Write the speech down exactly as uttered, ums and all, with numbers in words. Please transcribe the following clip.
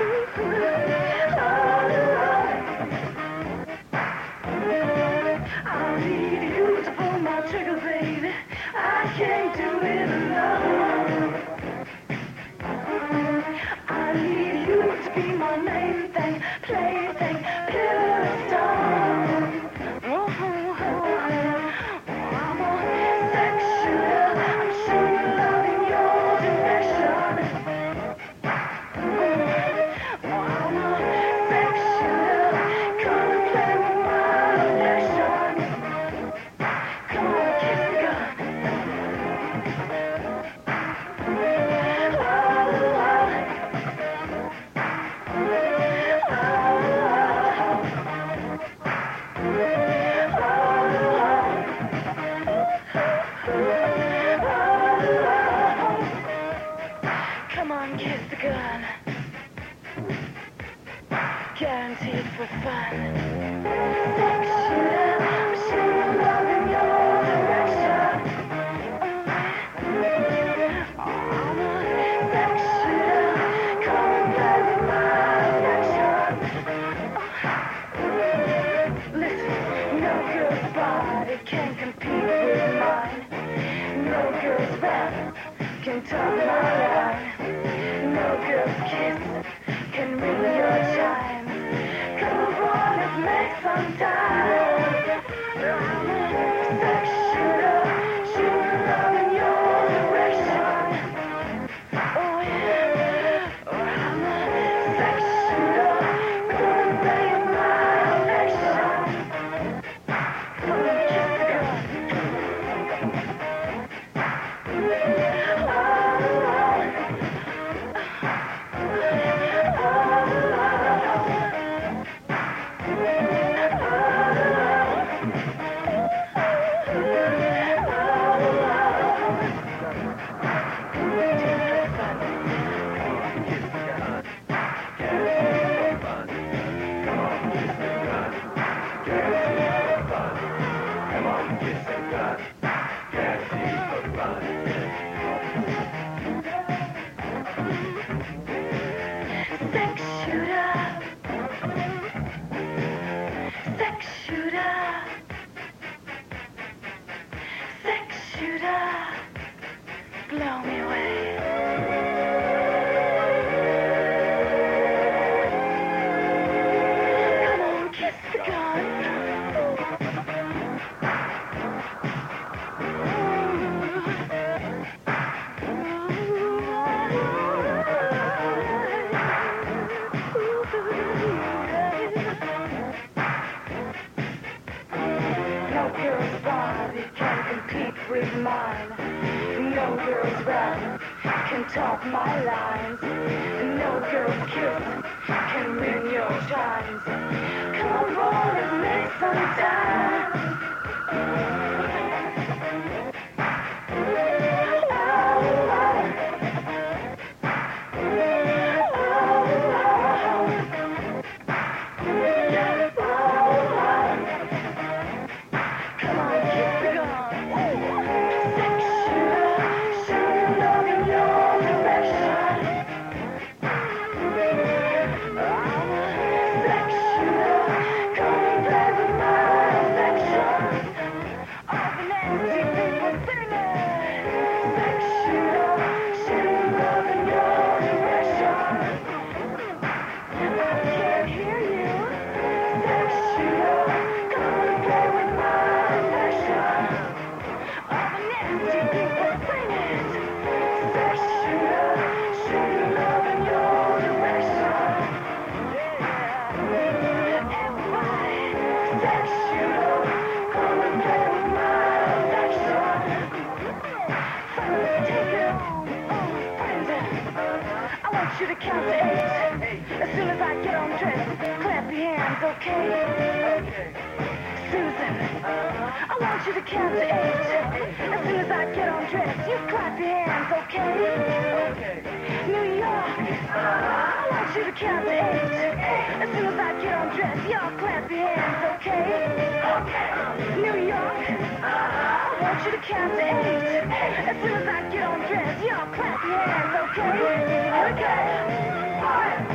I need you to pull my trigger, baby. I can't do it alone. I need you to be my main thing, plaything, pillar of stone. I'm a sex shooter. I'm shooting love in your direction. I'm a sex shooter. Come and play with my affection. Come on, kiss the gun. Come on, kiss the gun. Guaranteed for fun. Sex shooter, I'm shooting love in your direction. I'm a sex shooter. Come and play with my affection. Listen, no girl's body can compete with mine. No girl's rap can top my line. No girl's kiss can ring your chime. Come on, let's make some time. I'm a sex shooter, shooting love in your direction. Oh yeah, I'm a sex shooter, gonna play with my affection. Come on, kiss the gun. Sex shooter, sex shooter, sex shooter, blow me away. Come on, kiss the gun. No girl's body can compete with mine. No girl's rap can top my lines. No girl's kiss can ring your chimes. Come on, let's make some time. Come on, kiss the gun. Sex shooter, shooting love in your direction. I'm a sex shooter, come and play with my affection. All the nasty people singing. Sex shooter, shooting love in your direction. I can't hear you. Sex shooter, come and play with my affection. All the nasty people singing. Sex shooter, shooting love in your direction. Everybody, sex shooter, come and play with my affection. Fellas, take it on, oh, friends. I want you to count to eight. As soon as I get undressed, clap your hands, okay? Susan, I want you to count to eight. As soon as I get undressed, you clap your hands, okay? New York, I want you to count to eight. As soon as I get undressed, y'all clap your hands, okay? New York, I want you to count to eight. As soon as I get undressed, y'all clap your hands, okay? Okay. All right.